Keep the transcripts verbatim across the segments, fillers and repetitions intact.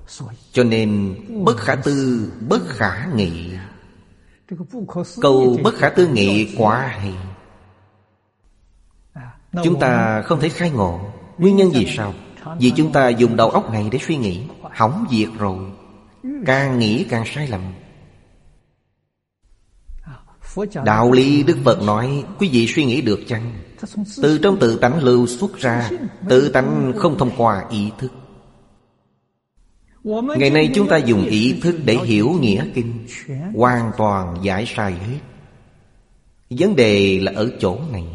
Cho nên bất khả tư, bất khả nghị. Câu bất khả tư nghị quá hay. Chúng ta không thể khai ngộ. Nguyên nhân vì sao? Vì chúng ta dùng đầu óc này để suy nghĩ, hỏng việc rồi. Càng nghĩ càng sai lầm. Đạo lý Đức Phật nói, quý vị suy nghĩ được chăng? Từ trong tự tánh lưu xuất ra. Tự tánh không thông qua ý thức. Ngày nay chúng ta dùng ý thức để hiểu nghĩa kinh, hoàn toàn giải sai hết. Vấn đề là ở chỗ này.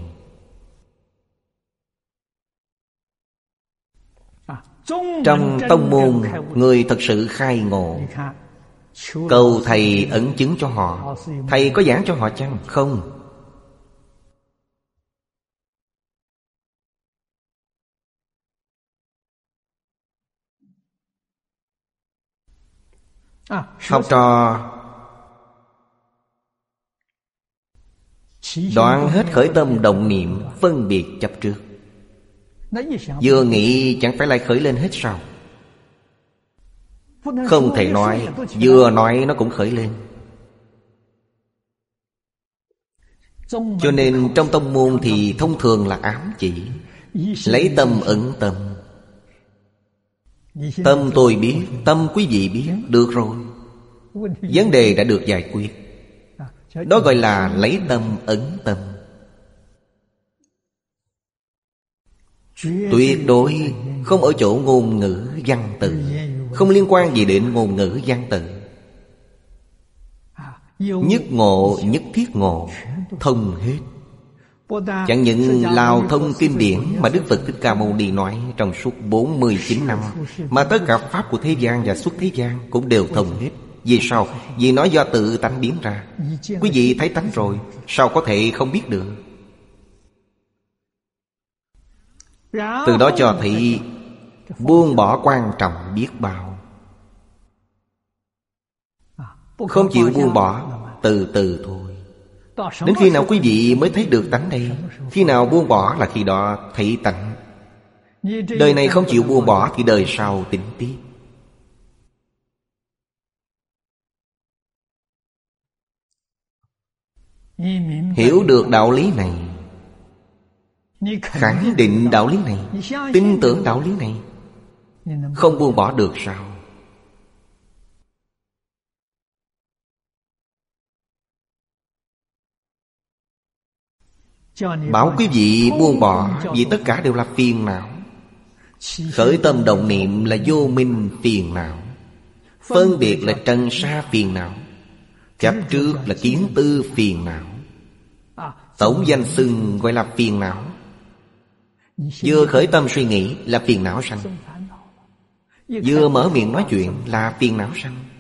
Trong tông môn, người thật sự khai ngộ, cầu thầy ẩn chứng cho họ. Thầy có giảng cho họ chăng? Không. Học trò đoạn hết khởi tâm động niệm phân biệt chấp trước. Vừa nghĩ chẳng phải lại khởi lên hết sao? Không thể nói. Vừa nói nó cũng khởi lên. Cho nên trong tông môn thì thông thường là ám chỉ. Lấy tâm ẩn tâm. Tâm tôi biết, tâm quý vị biết. Được rồi. Vấn đề đã được giải quyết. Đó gọi là lấy tâm ẩn tâm. Tuyệt đối không ở chỗ ngôn ngữ văn tự, không liên quan gì đến ngôn ngữ văn tự. Nhất ngộ, nhất thiết ngộ, thông hết. Chẳng những lao thông kinh điển mà Đức Phật Thích Ca Mâu Ni nói trong suốt bốn mươi chín năm, mà tất cả pháp của thế gian và xuất thế gian cũng đều thông hết. Vì sao? Vì nó do tự tánh biến ra. Quý vị thấy tánh rồi, sao có thể không biết được? Từ đó cho thấy buông bỏ quan trọng biết bao. Không chịu buông bỏ, từ từ thôi. Đến khi nào quý vị mới thấy được tánh đây? Khi nào buông bỏ là khi đó thấy tánh. Đời này không chịu buông bỏ thì đời sau tính tiếp. Hiểu được đạo lý này, khẳng định đạo lý này, tin tưởng đạo lý này, không buông bỏ được sao? Bảo quý vị buông bỏ vì tất cả đều là phiền não. Khởi tâm động niệm là vô minh phiền não. Phân biệt là trần sa phiền não. Chấp trước là kiến tư phiền não. Tổng danh xưng gọi là phiền não. Vừa khởi tâm suy nghĩ là phiền não sanh. Vừa mở miệng nói chuyện là phiền não sanh.